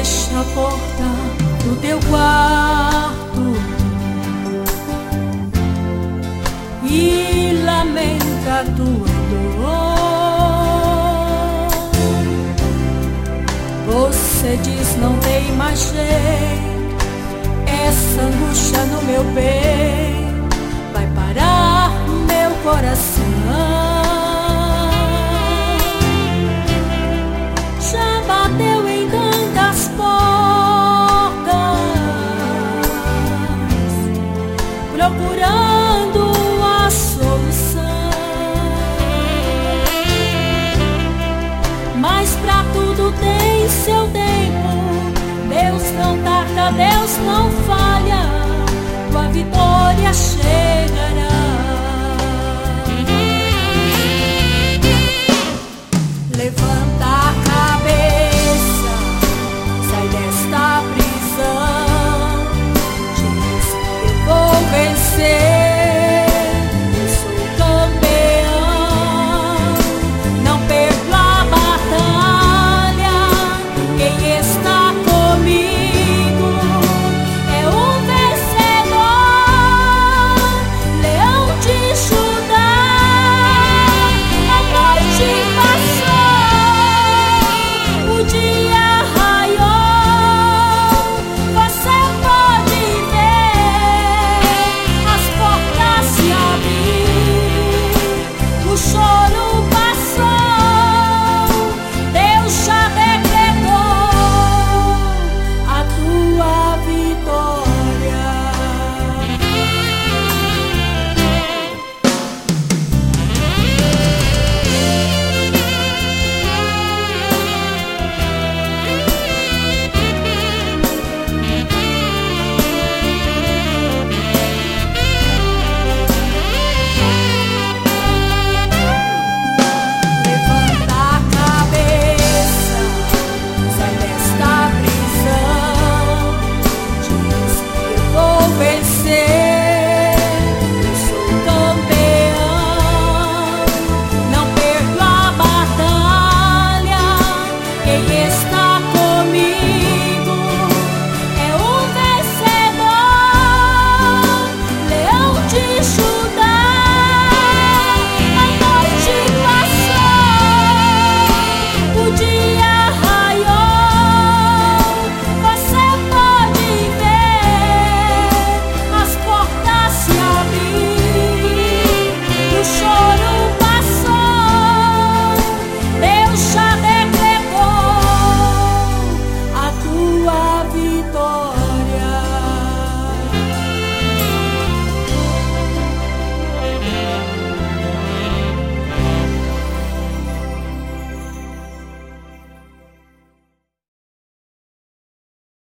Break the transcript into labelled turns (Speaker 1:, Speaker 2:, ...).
Speaker 1: fecha a porta do teu quarto e lamenta a tua dor. Você diz: não tem mais jeito, essa angústia no meu peito vai parar meu coração. Já bateu em tantas portas, procurando a solução, mas pra tudo tem seu tempo. Deus não tarda, Deus não falha, tua vitória chegará. Levanta a cabeça, sai desta prisão, diz: eu vou vencer, eu sou campeão. Não perco a batalha, quem está comigo é o vencedor, Leão de Judá. A noite passou, o dia raiou, você pode ver as portas se abrir, o choro passou, Deus já decretou a tua vitória. Levanta a cabeça, sai desta prisão, diz: eu vou vencer, eu sou campeão. Não perco a batalha, quem está